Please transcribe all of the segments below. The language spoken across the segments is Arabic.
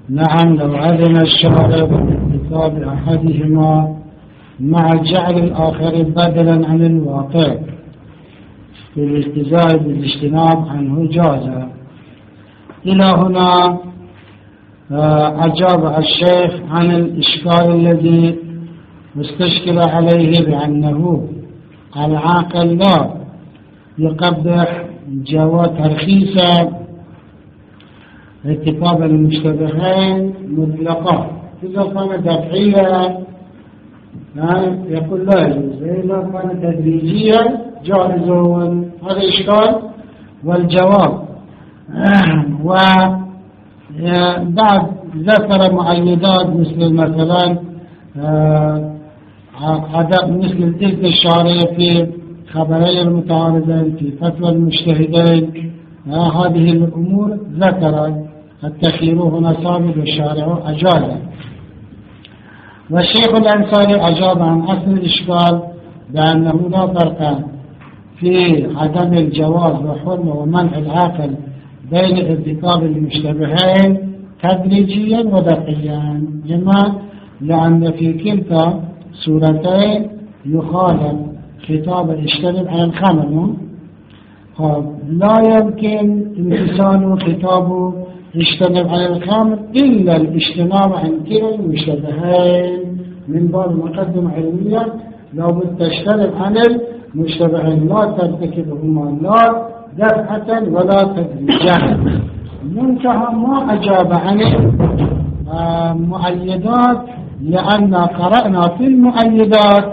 نعم، لو أذن الشارع بارتكاب أحدهما مع جعل الآخر بدلا عن الواقع في الالتزام بالاجتناب عنه جاز. إلى هنا أجاب الشيخ عن الإشكال الذي مستشكل عليه بأنه العاقل لا يقبح جواز ترخيص ارتكاب المشتبهين مطلقا. إذا كان دفعيا يقول لا يجوز، إذا كان تدريجيا جائز. هذا إشكال. والجواب وبعد ذكر مؤيدات مثل مثلا مثل تلك الشارع في خبري المتعارضين في فتوى المجتهدين. هذه الأمور ذكرت التخيير هنا ثابت والشارع أجاز. والشيخ الأنصاري أجاب عن أصل الإشكال بأنه لا فرق في عدم الجواز وحرمة ومنع العاقل بين ارتكاب المشتبهين تدريجيا ودقيا، لأن في كلتا صورتين يخالف خطاب الاجتناب عن الخمر. لا يمكن امتثال خطاب الاجتناب عن الخمر إلا الاجتناب عن كلا المشتبهين. من باب مقدمة علمية لو بتجتنب عن المشتبهين لا ترتكبهما لا دفعة ولا تدريجا. منتهى ما أجاب عن المؤيدات، لأن قرأنا في المؤيدات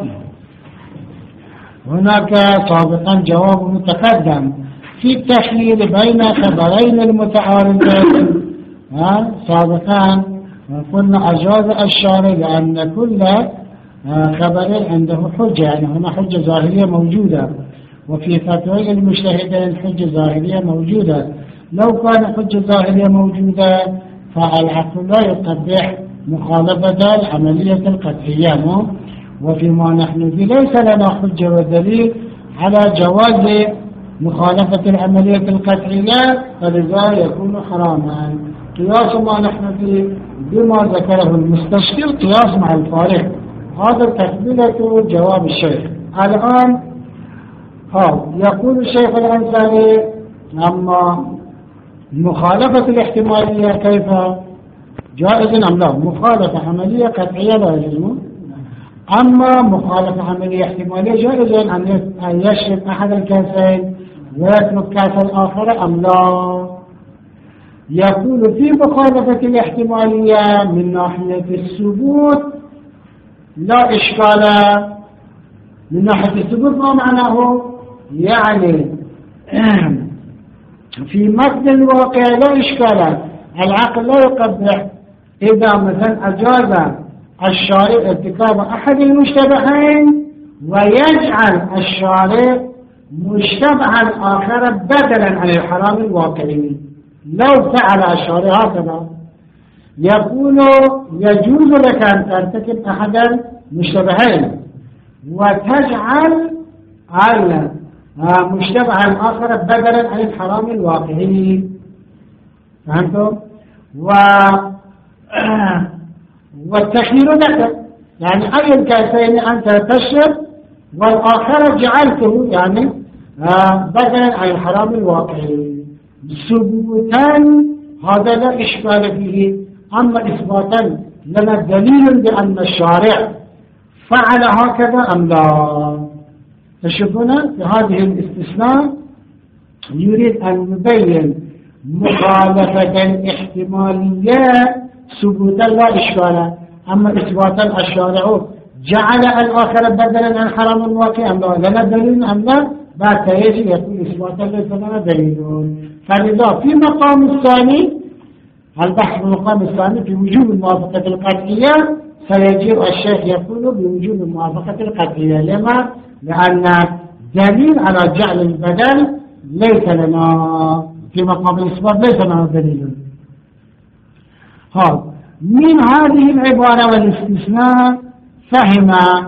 هناك سابقا جواب متقدم في التخيير بين خبرين المتعارضين. سابقا قلنا أجاز الشارع لأن كل خبر عنده حجة، يعني هنا حجة ظاهرية موجودة، وفي فتوى المجتهدين حجة ظاهرية موجودة. لو كان حجة ظاهرية موجودة فالعقل لا يقبح مخالفة العملية القطعية. وفيما نحن فيه ليس لنا حجة ودليل على جواز مخالفة العملية القطعية، فلذا يكون حراما. قياس ما نحن فيه بما ذكره المستشكل قياس مع الفارق. هذا تكملة جواب الشيخ. الآن يقول الشيخ الأنصاري أما مخالفة الاحتمالية كيف جائز أم لا؟ مخالفة عملية قطعية لا يجوز، أما مخالفة عملية احتمالية جائز أن يشرب أحد الكاسين ويترك كاس الآخر أم لا؟ يقول في مخالفة الاحتمالية من ناحية الثبوت لا إشكال. من ناحية الثبوت ما معناه؟ يعني في مثل الواقع لا إشكال، العقل لا يقبح. إذا مثلا أجاز الشارع ارتكاب أحد المشتبهين ويجعل الشارع مشتبها آخر بدلا عن الحرام الواقعي، لو فعل الشارع هكذا يقول يجوز لك أن ترتكب أحد المشتبهين وتجعل المشتبه الآخر بدلا عن الحرام الواقعي. فهمتم؟ والتخيير لك، يعني أي الكاسين أنت تشرب والآخر جعلته يعني بدلا عن الحرام الواقعي. ثبوتا هذا لا إشكال فيه، أما إثباتا لنا دليل بأن الشارع فعل هكذا أم لا. تشوفون في هذه الاستثناء يريد أن يبين مخالفة الاحتمالية ثبوتا لا إشكال، أما إثباتا الشارع جعل الآخر بدلا عن حرام الواقع أم لا، لنا دليل أم لا. بعد يجب يكون إثباتا ليس لنا دليل. فلذا في مقام الثاني البحث في المقام الثاني في وجوب الموافقة القطعية سيجيء الشيخ يقول بوجوب الموافقة القطعية. لما؟ لأن دليل على جعل البدل ليس لنا في مقام الإثبات، ليس لنا دليل. من هذه العبارة والاستثناء فهم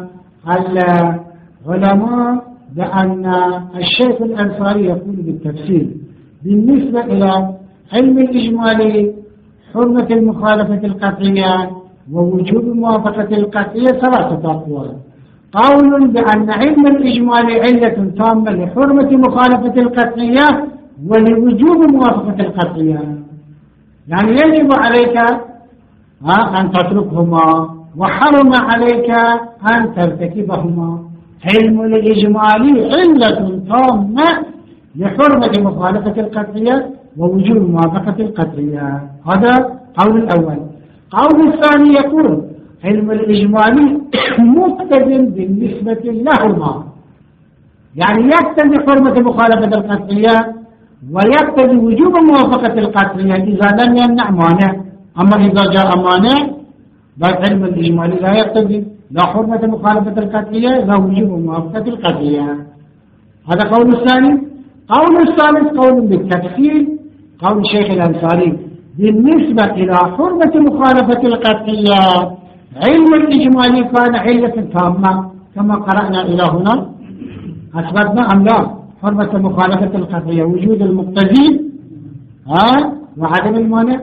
العلماء بأن الشيخ الأنصاري يقول بالتفسير بالنسبة إلى علم الإجمالي حرمة المخالفة القطعية ووجوب موافقة القطعية 3 أقوال. قول بأن علم الإجمال علة تامة لحرمة مخالفة القطعية ولوجوب موافقة القطعية، يعني يجب عليك أن تتركهما وحرم عليك أن ترتكبهما. علم الإجمال علة تامة لحرمة مخالفة القطعية ووجوب موافقة القطعية. هذا قول الأول. قول الثاني يقول علم الإجمال مقتضٍ بالنسبة لهما، يعني يقتضي حرمة مخالفة القطعية ويقتضي وجوب موافقة القطعية إذا لم يمنع مانع. أما إذا جاء مانع علم الإجمال لا يقتضي لا حرمة مخالفة القطعية لا وجوب موافقة القطعية. هذا قول الثاني. قول الثالث قول بالتفصيل، قول الشيخ الأنصاري بالنسبة إلى حرمة مخالفة القطعية علم الإجمالي كان علة تامة كما قرأنا إلى هنا. أثبتنا أم لا حرمة مخالفة القطعية وجود المقتضي وعدم المانع.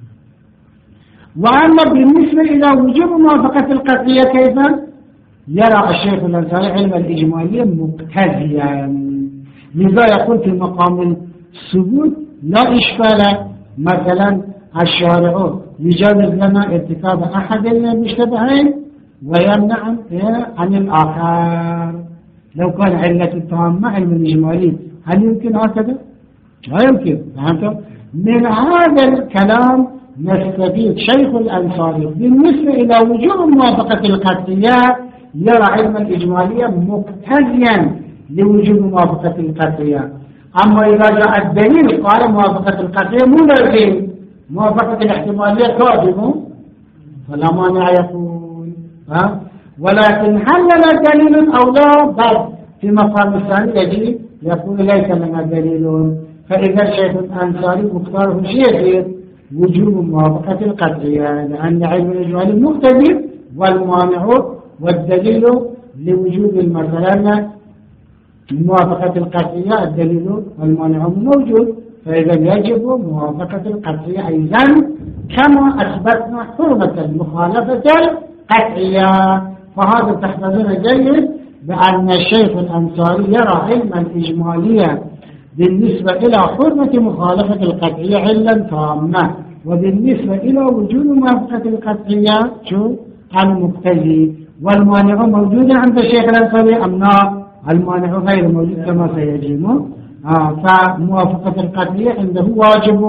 وأما بالنسبة إلى وجوب موافقة القطعية كيف يرى الشيخ الأنصاري علم الإجمالي مقتضيا، لذا يقول في مقام الثبوت لا إشكال. مثلا الشارع يجوز لنا ارتكاب أحد المشتبهين ويمنع عن الآخر. لو كان علة تامة علم الإجمالي هل يمكن هكذا؟ لا يمكن. من هذا الكلام نستفيد شيخ الأنصاري بالنسبة إلى وجوب موافقة القطعية يرى علم الإجمالية مقتضيا لوجوب موافقة القطعية. أما إذا جاء الدليل قال موافقة القطعية مو لازم، موافقة الاحتمالية كاذب فلا مانع يكون. ولكن هل لنا دليل أو لا؟ بل في مقام الثاني يجي يقول ليس لنا دليل. فإذا الشيخ الأنصاري مختاره شيء وجوب موافقة القطعية، لأن علم الإجمالي مقتضي والمانع والدليل لوجوب مثلا موافقة القطعية الدليل والمانع موجود، فإذا يجب موافقة القطعية أيضا كما أثبتنا حرمة المخالفة القطعية. فهذا تحفظون جيد بأن الشيخ الأنصاري يرى علم الإجمالية بالنسبة إلى حرمة مخالفة القطعية علة تامة، وبالنسبة إلى وجود موافقة القطعية شو المقتضي. والمانع موجود عند الشيخ الأنصاري أم لا؟ المانع غير موجود كما سيجي. فموافقة القطعية عنده واجب.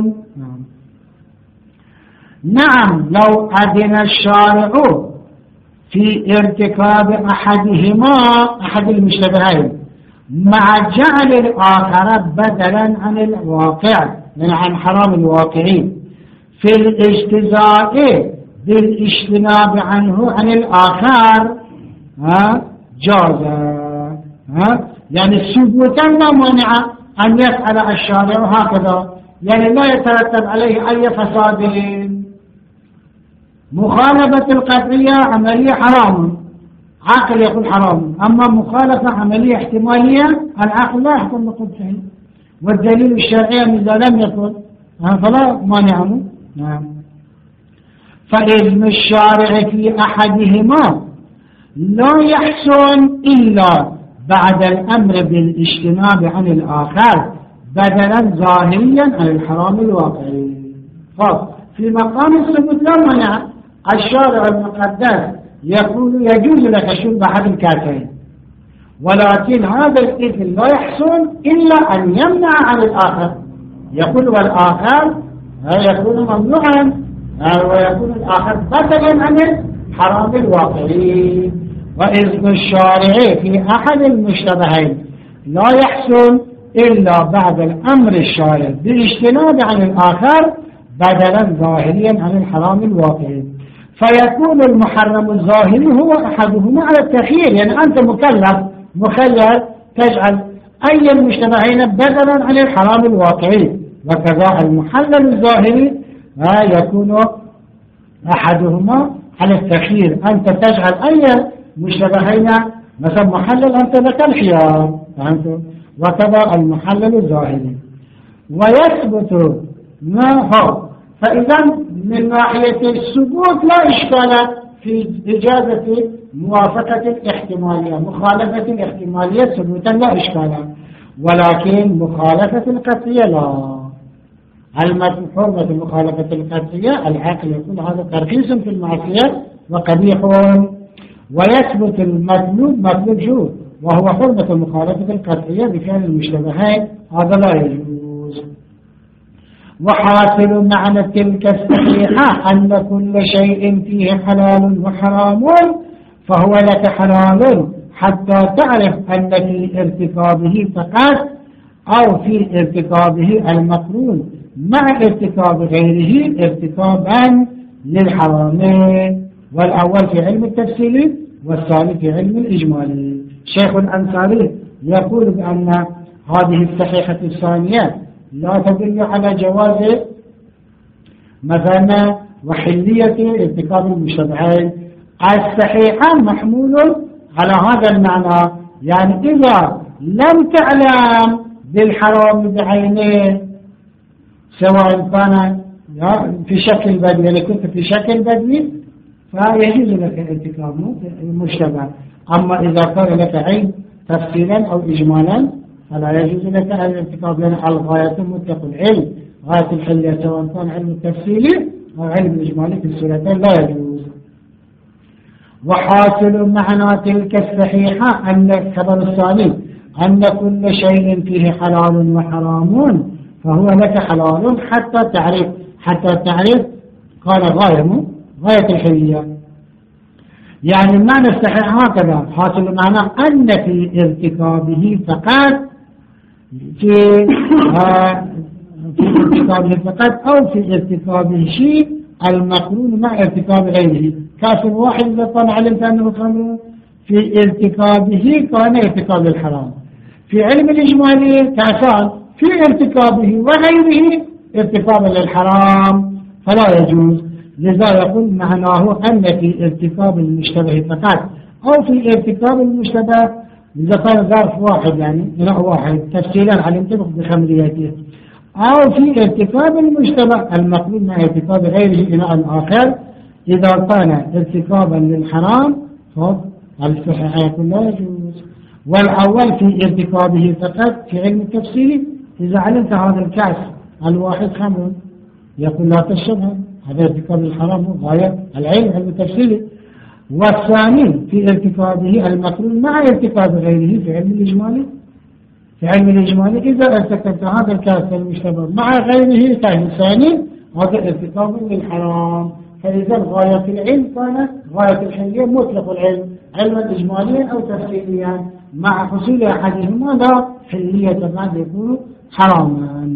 نعم لو أذن الشارع في ارتكاب أحدهما أحد المشتبهين مع جعل الآخر بدلا عن الواقع، يعني عن حرام الواقعين في الاجتزاء بالاجتناب عنه عن الآخر جاز. يعني ثبوتا لا مانع أن يفعل الشارع هكذا، يعني لا يترتب عليه أي فساد. مخالفة القطعية عملية حرام، عقل يقول حرام، أما مخالفة عملية احتمالية العقل لا يحكم بقدسه، والدليل الشرعي إذا لم يكن فلا مانع. فإذن الشارع في أحدهما لا يحسن إلا بعد الأمر بالاجتناب عن الآخر بدلا ظاهريا عن الحرام الواقعي. في مقام الثبوت لا مانع. الشارع المقدس يقول يجوز لك شرب أحد الكاسين، ولكن هذا الإذن لا يحسن إلا أن يمنع عن الآخر. يقول والآخر يكون ممنوعا ويكون الآخر بدلا عن الحرام الواقعي. وإذن الشارع في أحد المشتبهين لا يحسن إلا بعد الأمر الشارع بالاجتناب عن الآخر بدلا ظاهريا عن الحرام الواقعي، فيكون المحرم الظاهري هو أحدهما على التخيير. يعني أنت مخير تجعل أي المشتبهين بدلا عن الحرام الواقعي، وكذا المحلل الظاهري يكون أحدهما على التخيير. أنت تجعل أي مشتبهين مثلا محلل أنت لك الخيار، وكذا المحلل الظاهري. ويثبت ما هو فإذا من ناحية الثبوت لا إشكال في إجازة موافقة الاحتمالية، مخالفة الاحتمالية ثبوتا لا إشكال، ولكن مخالفة القطعية لا. حرمة المخالفة القطعية العقل يقول هذا ترخيص في المعصية وقبيح، ويثبت المطلوب مطلوب شو وهو حرمة المخالفة القطعية بفعل المشتبهين، هذا لا يجوز. وحاصل معنى تلك الصحيحة أن كل شيء فيه حلال وحرام فهو لك حلال حتى تعرف أن في ارتكابه فقط أو في ارتكابه المقرون مع ارتكاب غيره ارتكابا للحرامين، والأول في علم التفصيل والثاني في علم الإجمالي. شيخ الأنصاري يقول بأن هذه الصحيحة الثانية لا تدل على جواز مثلا وحلية ارتكاب المشتبهين. الصحيحة محمول على هذا المعنى، يعني إذا لم تعلم بالحرام بعينه سواء كان في شكل بدوي، يعني كنت في شكل بدوي فيجوز لك ارتكاب المشتبه، أما إذا كان لك علم تفصيلا أو إجمالا فلا يجوز لك الارتكاب، لأن الغاية مطلق العلم، غاية الحلية سواء كان علم التفصيلي أو علم الإجمالي في السورتين لا يجوز. وحاصل معنى تلك الصحيحة أن الخبر الثاني أن كل شيء فيه حلال وحرام فهو لك حلال حتى تعرف قال غاية الحلية، يعني المعنى الصحيح هكذا. حاصل معنى أن في ارتكابه فقط في ارتكابه فقط أو في ارتكابه شيء المقرون مع ارتكاب غيره. كاس واحد إذا كان علمت أنه خمر في ارتكابه كان ارتكاب الحرام، في علم الإجمالي كاسان في ارتكابه وغيره ارتكاب للحرام فلا يجوز. لذا يقول معناه أن في ارتكاب المشتبه فقط أو في ارتكاب المشتبه إذا كان ظرف واحد يعني إناء واحد تفصيلا علمت بخمريته، أو في ارتكاب المشتبه المقبول مع ارتكاب غيره إناء آخر إذا كان ارتكابا للحرام فالصحيح يقول لا يجوز. والأول في ارتكابه فقط في علم التفسير إذا علمت هذا الكأس الواحد خمر يقول لا تشربها، هذا ارتكاب الحرام غاية العلم علم التفسير. والثاني في ارتكابه المقرون مع ارتكاب غيره في علم الإجمالي، في علم الإجمالي إذا ارتكبت هذا الكأس المشتبه مع غيره كان الثاني هذا ارتكاب للحرام. فإذا غاية العلم كانت غاية الحلية مطلق العلم علما إجماليا أو تفصيليا مع حصول أحدهما لا حلية بعد يكون حراما.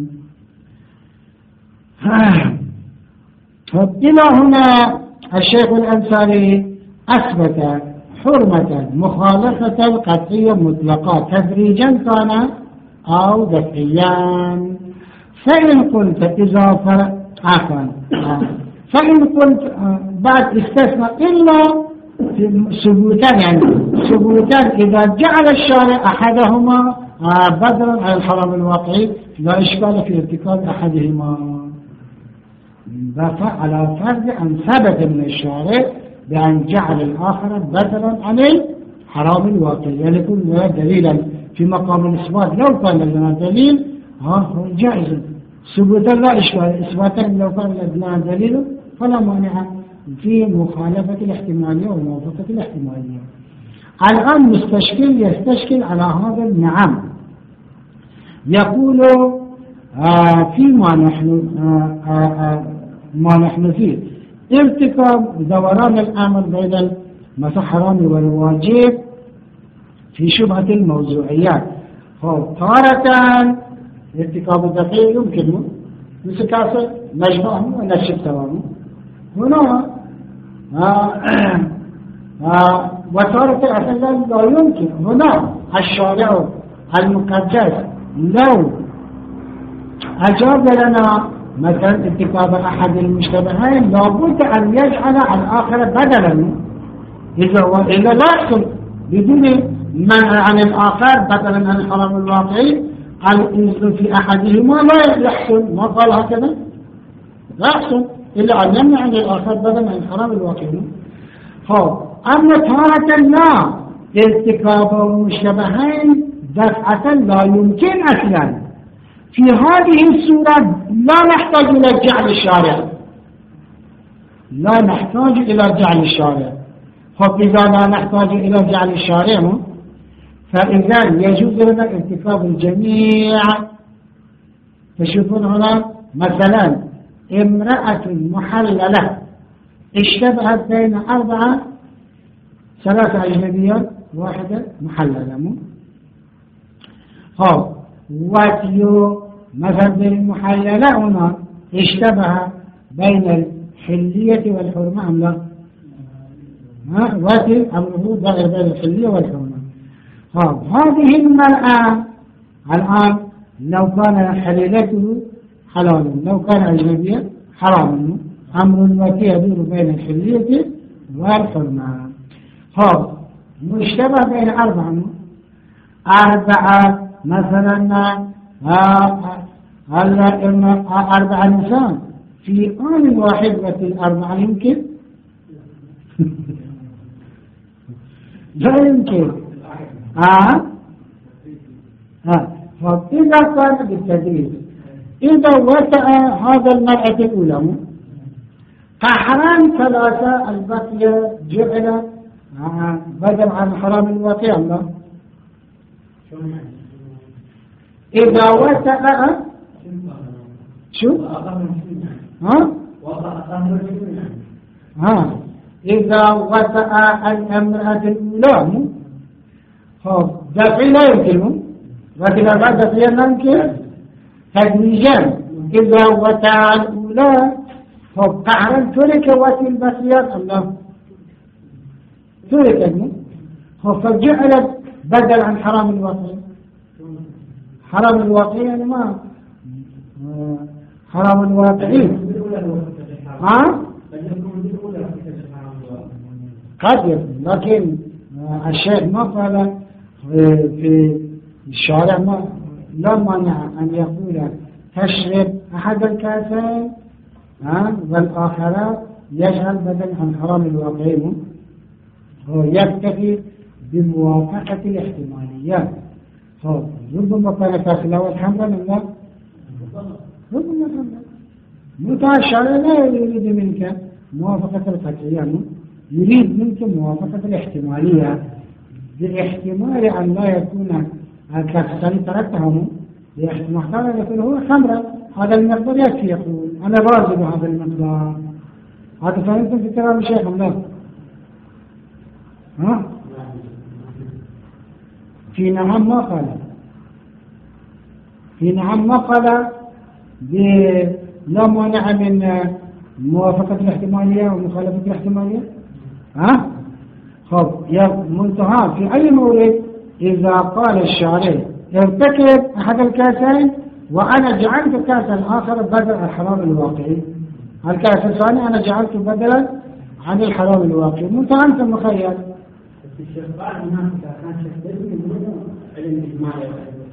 إلى هنا الشيخ الأنصاري أثبت حرمة مخالفة القطعية مطلقة تدريجا كان أو دفعيا. فإن قلت إذا فإن قلت بعد استثناء إلا ثبوتان، يعني ثبوتان إذا جعل الشارع أحدهما بدلا عن الحرام الواقعي لا إشكال في ارتكاب أحدهما، على فرض أن ثبت من الشارع بأن جعل الآخر بدلا عن الحرام الواقعي، يعني يكون دليلا في مقام الإثبات. لو كان لنا دليل هو جائز ثبوتا لا إشكال، إثباتا لو كان لنا دليل فلا مانع في مخالفة الاحتمالية وموافقة الاحتمالية. الآن مستشكل يستشكل على هذا النعم، يقول فيما ما نحن فيه ارتكاب دوران الأمر بين المحرم والواجب في شبهة الموضوعيات. تارة ارتكاب الدقيق يمكن مثل كاسة مجموعهم ونشب تمامه هنا وتارة الأحلال لا يمكن. هنا الشارع المقدس لو أجاب لنا مثلا ارتكاب أحد المشتبهين لابد أن يجعل الآخر بدلا، إذا لا يحصل بدون منع عن الآخر بدلا عن الحرام الواقعي الإنسان في أحدهما لا يحصل. ما قال هكذا؟ لا يحصل إلا أن يمنع عن الآخر بدل عن حرام الواقع. أما تارة لا، ارتكاب المشتبهين دفعة لا يمكن أصلا. في هذه الصورة لا نحتاج إلى جعل الشارع، لا نحتاج إلى جعل الشارع. إذا لا نحتاج إلى جعل الشارع فإذا يجوز لنا ارتكاب الجميع. تشوفون هنا مثلا امرأة محللة اشتبهت بين أربعة، ثلاثة أجنبيات واحدة محللة. واتيو مثلا بالمحللة هنا اشتبه بين الحلية والحرمة أم لا؟ واتي أمره ضغر بين الحلية والحرمة. هذه المرأة الآن لو كان حليلته حلالا، لو كان أجنبيا حرام. أمر الواتي يدور بين الحلية والحرمة. مشتبه بين أربعة مثلا أربعة نساء في آن واحد، والأربعة يمكن لا يمكن. فإذا كان بالتدريج، إذا وسع هذا المرأة الأولى كحرام ثلاثة البقية جعل بدل عن حرام الواقع الله. إذا وسع شو؟ إذا وسع الأمرأة الأولى دفع لا يمكن، لكن بعد دفع لا يمكن تدريجا. إذا وسع الأولى فقعرا ترك وسع البقيات الله ترك فجعلت بدل عن حرام الواقع. حرام الواقع يعني ما حرام الواقعين قد، لكن الشيخ ما قال في الشارع ما لا مانع أن يقول تشرب أحد الكاسين والآخر يجعل بدل عن حرام الواقعين. هو يكتفي بموافقة الاحتماليات. ربما كان كاس الأول حمرا لا، ربما حمرا. متى الشارع لا يريد منك موافقة القطعية، يريد منك موافقة الاحتمالية، باحتمال أن لا يكون الكاسين تركتهم، باحتمال أن يكون هو خمرا. هذا المقدار يكفي، يقول أنا راضي بهذا المقدار. هذا فهمتم في كلام الشيخ الله؟ في نعم ما قال، في نعم ما قال لا مانع من موافقة الاحتمالية ومخالفة الاحتمالية. يا منتهى في أي مورد إذا قال الشارع ارتكب أحد الكاسين وأنا جعلت كاسا آخر بدل الحرام الواقعي، الكاس الثاني أنا جعلته بدلا عن الحرام الواقعي، منتهى أنت مخيل. الشيخ الناس كان شكلهم علم إجمالي.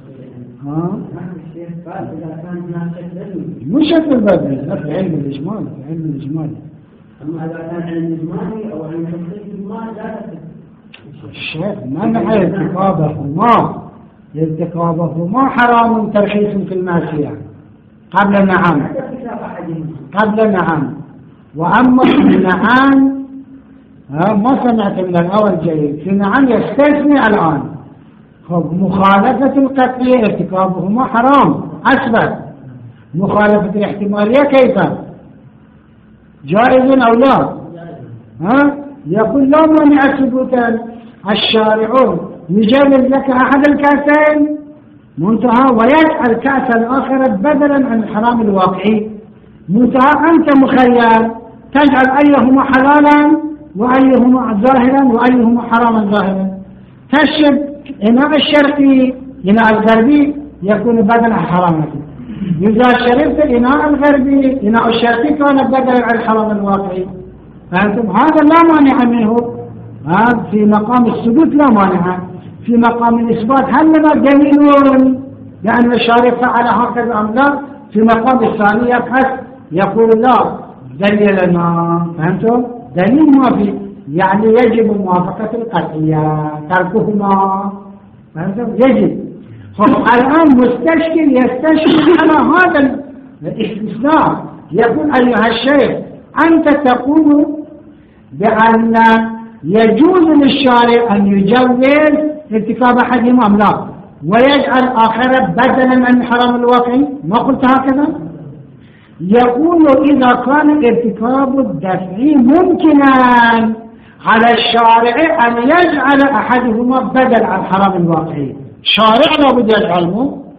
الشيخ قال إذا كان الناس شكلهم مش شكل بدري، لا في علم الإجمال، في علم الإجمال. أما إذا كان علم إجمالي أو علم تفصيل إجمالي لا تفصيل. الشيخ منع ارتكابهما حرام ترخيص في المعصية قبل النعم، قبل النعم. وأما في النعم ما سمعت من الأول جيد، في نعم يستثني الآن. مخالفة القطعية ارتكابهما حرام أثبت، مخالفة الاحتمالية كيف؟ جائز أو لا؟ يقول لا مانع ثبوتا، الشارع يجوز لك أحد الكاسين منتهى ويجعل كأسا آخر بدلا عن الحرام الواقعي، منتهى أنت مخير تجعل أيهما حلالا وأيهما ظاهرا وأيهما حراما ظاهرا. تشرب إناء الشرقي إناء الغربي يكون بدلا عن حرامه، إذا شربت إناء الغربي إناء الشرقي كان بدلا عن الحرام الواقعي. فأنتم هذا لا مانع منه، في مقام الثبوت لا مانع، في مقام الإثبات هل لنا دليل لأن الشارع فعل هكذا أم لا؟ في مقام الثاني يبحث يقول لا دليل لنا، فهمتم؟ دليل ما في، يعني يجب موافقة القطعية تركهما، فهمتم؟ يجب. الآن مستشكل يستشكل على هذا الاستثناء، يقول أيها الشيخ أنت تقول بأن يجوز للشارع أن يجوز ارتكاب أحدهما أم لا، ويجعل آخر بدلا عن الحرام الواقعي، ما قلت هكذا؟ يقول إذا كان ارتكاب الدفع ممكنا على الشارع أن يجعل أحدهما بدل عن الحرام الواقعي، شارع لابد يجعله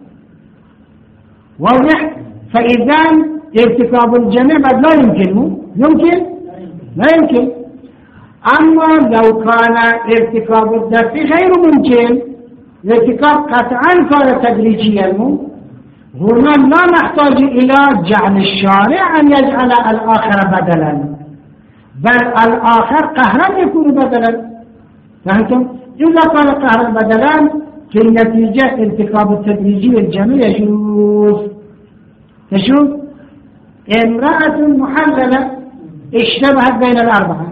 واضح. فإذا ارتكاب الجميع بعد لا يمكنه، يمكن؟ لا يمكن. أما لو كان ارتكاب الدفع غير ممكن، الارتكاب قطعا كان تدريجيا، هنا لا نحتاج إلى جعل الشارع أن يجعل الآخر بدلا، بل الآخر قهرا يكون بدلا، فهمتم؟ إذا كان قهرا بدلا في النتيجة ارتكاب التدريجي الجميع يجوز. تشوف امرأة محللة اشتبهت بين الأربعة،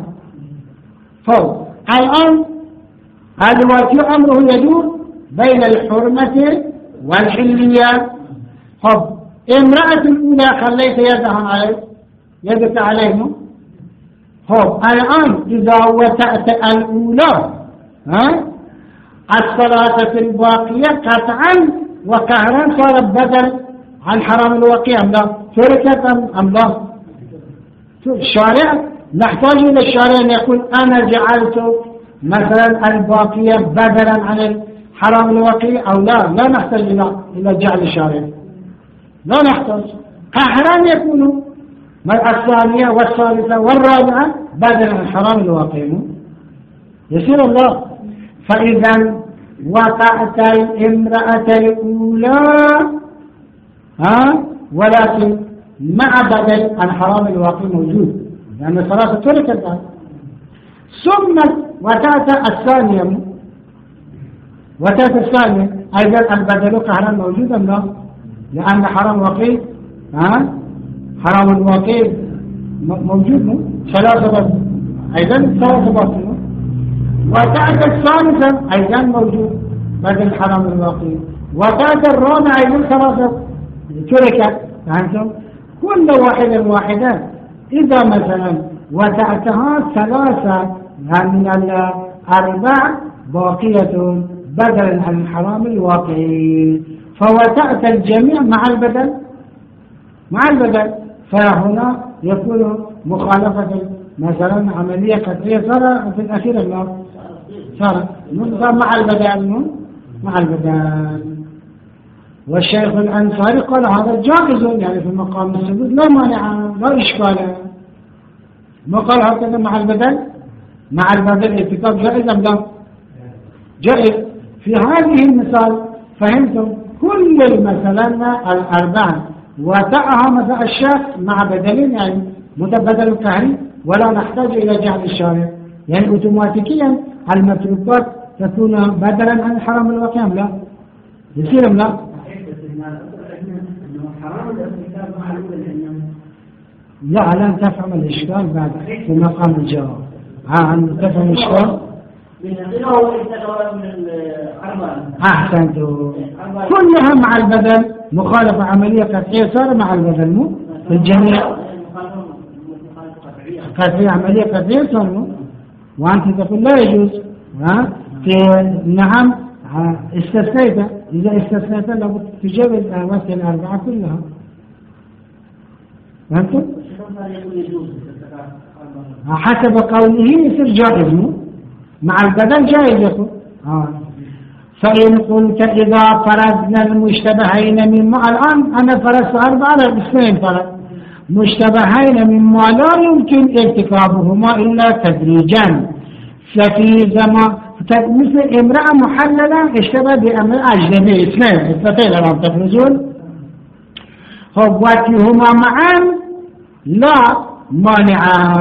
الآن دلوقتي أمره يدور بين الحرمة والحلية. امرأة الأولى خليت يدك عليه، الآن إذا وتأت الأولى الثلاثة الباقية قطعا وقهرا صارت بدل عن حرام الواقع أم لا؟ تركت أم لا؟ الشارع نحتاج إلى الشارع أن يقول أنا جعلت مثلا الباقية بدلا عن الحرام الواقع أو لا، لا نحتاج إلى جعل الشارع، لا نحتاج، قهرا يكون الثانية والثالثة والرابعة بدلا عن الحرام الواقع، يصير الله. فإذا وقعت الامرأة الأولى ولكن مع بدل عن حرام الواقع موجود، لأن الصلاة تركت، ثم وتأتى الثانية أيضا البدل قهرا موجود أم لا؟ لأن حرام الواقع حرام الواقع موجود، ثلاثة أيضا باطل، وتأتى الثالثة أيضا موجود بدل حرام الواقع، وتأتى الرابعة أيضا ثلاثة تركت، فهمتم؟ كل واحدة إذا مثلا وتأتها ثلاثة من الأربع باقية بدلا عن الحرام الواقعي، فوتأتى الجميع مع البدل، فهنا يكون مخالفة مثلا عملية قطعية صار في الأخير صار مع البدل. والشيخ الأنصاري قال هذا جائز، يعني في مقام الثبوت لا مانع لا إشكال، ما قال هكذا مع البدل ارتكاب جائز أم لا؟ جائز. في هذه المثال فهمتم كل مثلا الأربعة وتأها مثلا الشخص مع بدلين، يعني متبدل القهري، ولا نحتاج إلى جعل الشارع، يعني أوتوماتيكيا المتروكات تكون بدلا عن الحرام الواقع أم لا؟ يصير أم لا؟ لا لن تفهم الإشكال بعد في مقام الجواب. تفهم الإشكال؟ أحسنت، كلها مع البدل، مخالفة عملية قطعية صار مع البدل، مو في الجميع قطعية عملية قطعية صار، وأنت تقول لا يجوز، نعم استثنيت، إذا استثنيت لابد تجوز مثل الأربعة كلها، فهمتم؟ حسب قوله يصير جائز، مع البدل جائز يكون. فإن قلت إذا فرضنا المشتبهين مما، الآن أنا فرضت 4 على 2 فرض مشتبهين مما لا يمكن ارتكابهما إلا تدريجا، ففي زمان مثل امرأة محللة اشتبه بامرأة أجنبية، 2 الآن تفرزون، واتهما معا لا مانع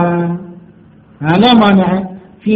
في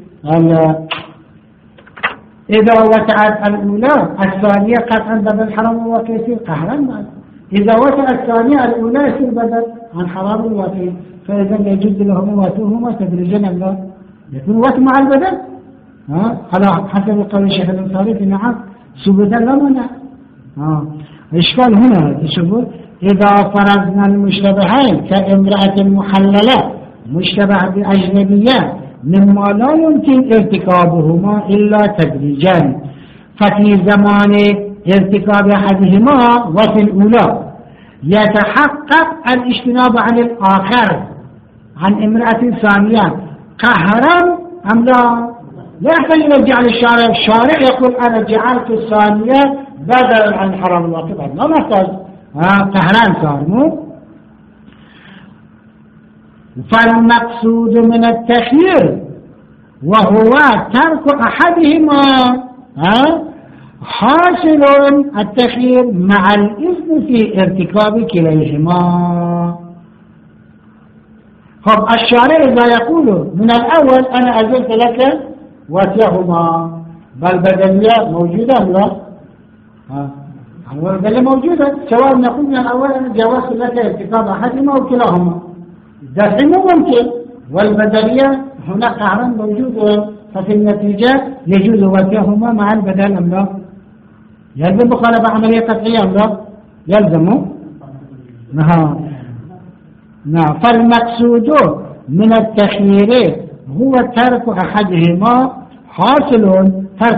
إذا وسعت الأولى الثانية قطعا بدل الحرام الواقع يصير قهرا، إذا وسعت الثانية الأولى يصير بدل عن حرام الواتي، فإذا يجوز لهم واتوهما تدريجا لا يكون وات مع البدل على حسب قول الشيخ الأنصاري في نعم ثبوتا لا منع. إشكال هنا تشوفوا إذا فرضنا المشتبهين كامرأة محللة مشتبه بأجنبية مما لا يمكن ارتكابهما إلا تدريجا، ففي زمان ارتكاب أحدهما وفي الأولى يتحقق الاجتناب عن الآخر عن امرأة ثانية قهرا أم لا؟ لا يحتاج إلى جعل الشارع يقول أنا جعلت الثانية بدلا عن حرام الواقع، لا نحتاج قهران صار مو. فالمقصود من التخيير وهو ترك أحدهما حاصل التخيير مع الإذن في ارتكاب كليهما. طب الشارع إذا يقول من الأول أنا أزلت لك واتيهما بل بدلية موجودة لا؟ البدلية موجودة، سواء نقول من الأول أنا جوزت لك ارتكاب أحدهما أو كلاهما، ده ممكن، والبدلية هنا قهرا موجود، ففي النتيجة يجوز واتيهما مع البدل أم لا؟ يلزم مخالفة عملية قطعية أم لا؟ يلزم. نعم. فالمقصود من التخيير هو ترك أحدهما حاصل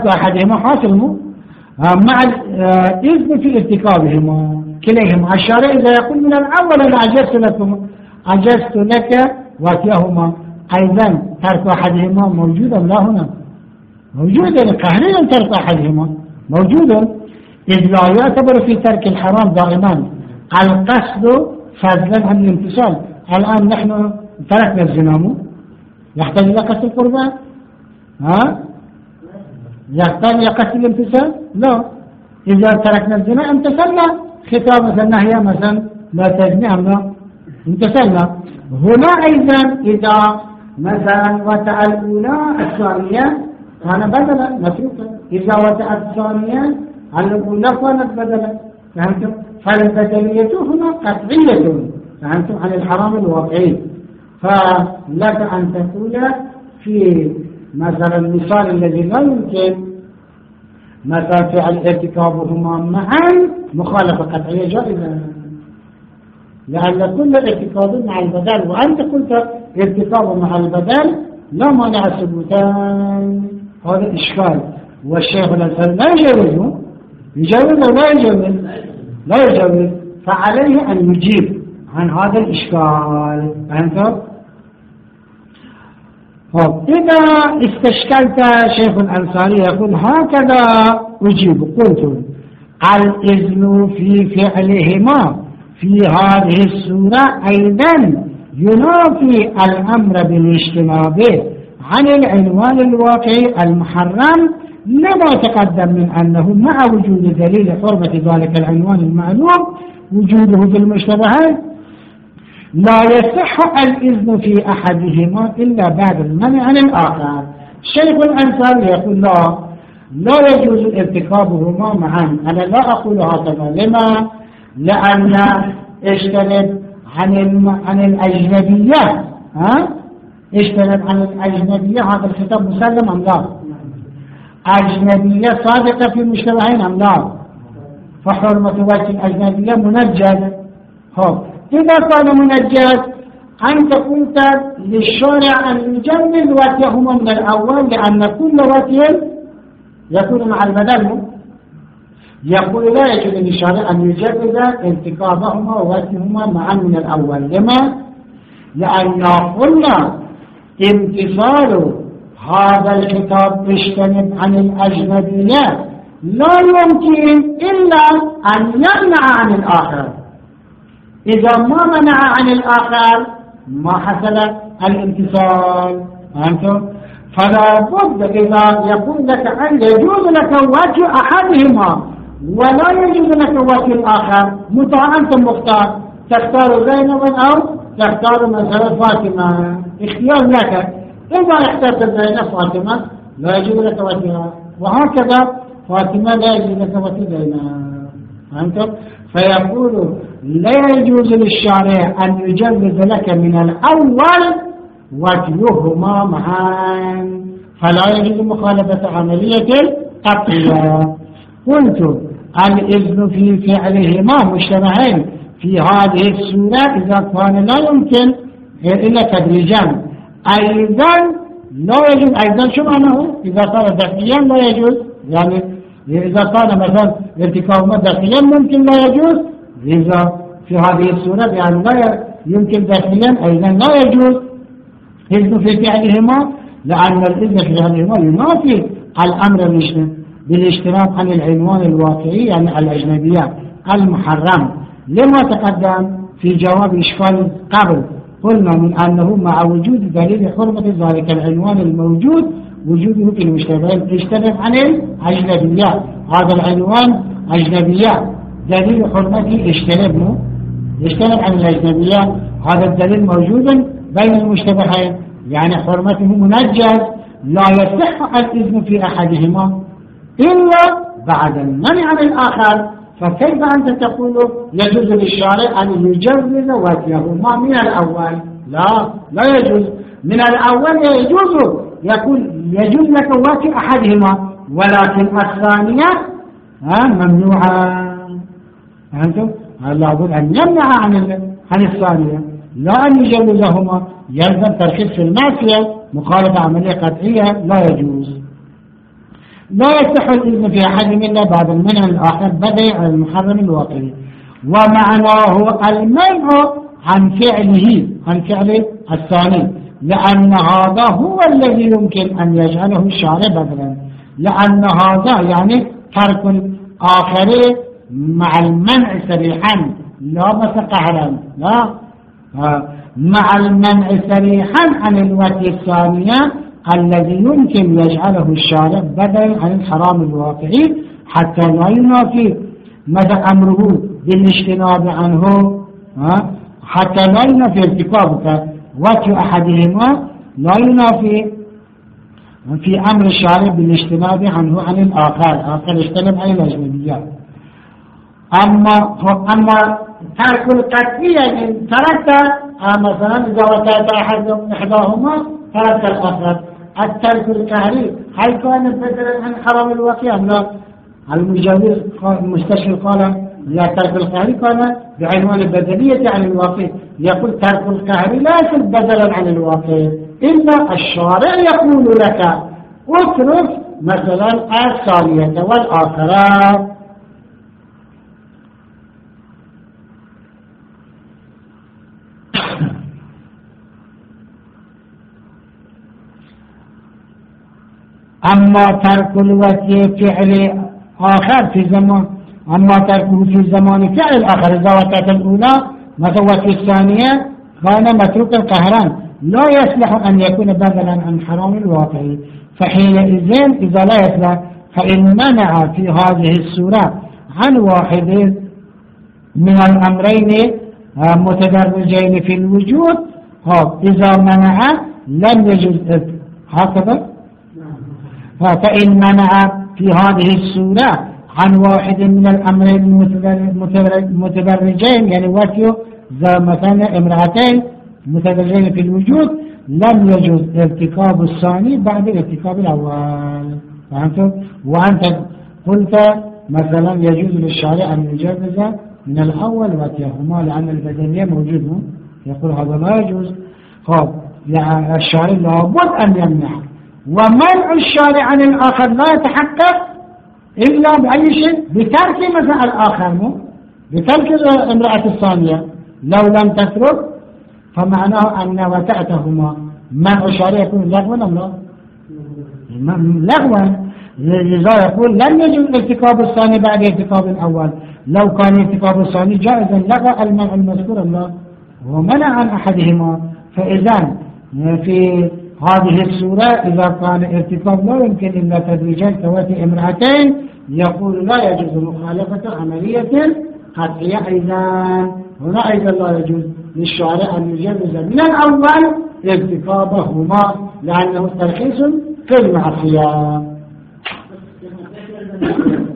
مع الإذن في ارتكابهما كليهما. الشارع إذا يقول من الأول أنا عجزت لك واتيهما، أيضا ترك أحدهما موجودا لا هنا موجودا، قهريا ترك أحدهما موجودا، إذ لا يعتبر في ترك الحرام دائما القصد فضلا عن الامتثال. الآن نحن تركنا الزنا يحتاج إلى قصد القربان؟ يحتاج إلى قصد الامتثال؟ لا. إذا تركنا الزنا امتثلنا، خطاب مثلا نهي مثلا لا تزني أم لا امتثلنا. هنا أيضا إذا مثلا وتع الأولى الثانية كان بدلا متروكا، إذا وتع الثانية الأولى كانت بدلا، فهمتم؟ فالبدلية هنا قطعية، فهمتم؟ عن الحرام الواقعي. فلك أن تقول في مثلا المثال الذي لا يمكن مثلا فعل ارتكابهما معا مخالفة قطعية جائزة، لأن كل ارتكاب مع البدل، وأنت قلت ارتكاب مع البدل لا مانع ثبوتان، هذا إشكال. والشيخ الأنصاري لا يجوز لا يجوز، فعليه أن يجيب عن هذا الإشكال. فهمت؟ إذا استشكلت شيخ الأنصاري يقول هكذا أجيب، قلت الإذن في فعلهما في هذه السورة أيضا ينافي الأمر بالاجتناب عن العنوان الواقعي المحرم، لما تقدم من أنه مع وجود دليل حرمة ذلك العنوان المعلوم وجوده في المشتبهات لا يصح الإذن في أحدهما إلا بعد المنع عن الآخر. الشيخ الأنصاري يقول لا يجوز ارتكابهما معا. أنا لا أقول هكذا، لما؟ لأن اجتنب عن الأجنبية، اجتنب عن الأجنبية، هذا الخطاب مسلم أم لا؟ أجنبية صادقة في المشتبهين أم لا؟ فحرمة وجه الأجنبية منجز. إذا كان منجز أنت قلت للشارع أن يجمل واتيهما من الأول، لأن كل واتي يكون مع البدل. يقول لا يجوز للشارع أن يجوز ارتكابهما وواتيهما معا من الأول. لما؟ لأن قلنا امتثال هذا الكتاب اجتنب عن الأجنبية لا يمكن إلا أن يمنع عن الآخر. إذا ما منع عن الآخر ما حصل الامتثال. فهمتم؟ فلا بد إذا يقول لك أن يجوز لك وجه أحدهما ولا يجوز لك وجه الآخر، متى أنت مختار، تختار زينب أو تختار مثلا فاطمة، اختيار لك. إذا اخترت زينب فاطمة لا يجوز لك وجهها، وهكذا فاطمة لا يجوز لك وجه زينب. فهمتم؟ فيقول لا يجوز للشارع أن يجوز لك من الأول وجههما معا، فلا يجوز مخالفة عملية القطعية. قلت الإذن في فعلهما مجتمعين في هذه السورة إذا كان لا يمكن إلا تدريجا. أيضا لا يجوز، أيضا شو معناه إذا كان داخليا لا يجوز، يعني إذا كان مثلا ارتكاب داخليا ممكن لا يجوز، إذا في هذه السورة بأن لا يمكن داخليا أيضا لا يجوز إذن في فعلهما، لأن الإذن في فعلهما ينافي الأمر بالاجتناب عن العنوان الواقعي يعني الأجنبية المحرم. لما تقدم في جواب إشكال قبل قلنا من أنه مع وجود دليل حرمة ذلك العنوان الموجود وجوده في المشتبهين اجتنب عن الأجنبية، هذا العنوان أجنبية دليل حرمته اجتنب عن الأجنبية، هذا الدليل موجود بين المشتبهين يعني حرمته منجز، لا يصح الإذن في أحدهما إلا بعد المنع عن الآخر. فكيف أنت تقول يجوز للشارع أن يجوز وجههما من الأول؟ لا يجوز من الأول، يجوز يقول يجوز لك وجه أحدهما، ولكن الثانية ممنوعة. أنتم لابد أن يمنع عن الثانية، لا أن يجوزهما، يلزم تركيز في المعصية مخالفة عملية قطعية لا يجوز. لا يصح الإذن في أحد منا بعد المنع الآخر بدأ على المحرم الواقعي، ومعناه المنع عن فعل الثاني، لأن هذا هو الذي يمكن أن يجعله الشارع بدلا، لأن هذا يعني ترك الآخر مع المنع صريحا لا بس قهرا، لا مع المنع صريحا عن الوجه الثانية الذي يمكن يجعله الشارع بدلا عن الحرام الواقعي حتى لا ينافي مدى أمره بالاجتناب عنه، حتى لا ينافي ارتكابك وجه أحدهما لا ينافي في أمر الشارع بالاجتناب عنه عن الآخر اجتنب عن الأجنبيات. أما ترك القطعية تركت مثلا إذا وكانت إحداهما ترك الآخر. الترك القهري هل كان بدلا عن حرام الواقع؟ لا، المجاور المستشفى قال لا، ترك القهري كان بعنوان البدلية عن الواقع، يقول ترك القهري ليس بدلا عن الواقع، إلا الشارع يقول لك اترك مثلا الثانية والآخرة. أما ترك الوجه فعل آخر في زمان، أما تركه في زمان فعل آخر إذا وقعت الأولى مثل الثانية كان متروكا قهرا لا يصلح أن يكون بدلا عن حرام الواقع، فحينئذ إذا لا يصلح فإن منع في هذه السورة عن واحد من الأمرين متدرجين في الوجود إذا منع لم يجوز هكذا. فإن منع في هذه السورة عن واحد من الأمرين المتدرجين يعني وجه مثلا امرأتين متدرجين في الوجود لم يجوز ارتكاب الثاني بعد ارتكاب الأول. فهمتم؟ وأنت قلت مثلا يجوز للشارع أن يجوز من الأول وجههما لأن البدنية موجود، يقول هذا لا يجوز. يعني الشارع لابد أن يمنع، ومنع الشارع عن الآخر لا يتحقق إلا بأي شيء بترك مثلا الآخر، بترك امرأة الثانية. لو لم تترك فمعناه أن وتأتهما منع الشارع يكون لغوا أم لا؟ لغوا. لذا يقول لم يجوز ارتكاب الثاني بعد ارتكاب الأول، لو كان ارتكاب الثاني جائزا لغى المنع المذكور الله ومنع عن أحدهما. فإذا في هذه السورة إذا كان ارتكاب لا يمكن إلا تدريجا كواتي امرأتين يقول لا يجوز مخالفة عملية قطعية. أيضا هنا أيضا لا يجوز للشارع أن يجوز من الأول ارتكابهما لأنه ترخيص في المعصية.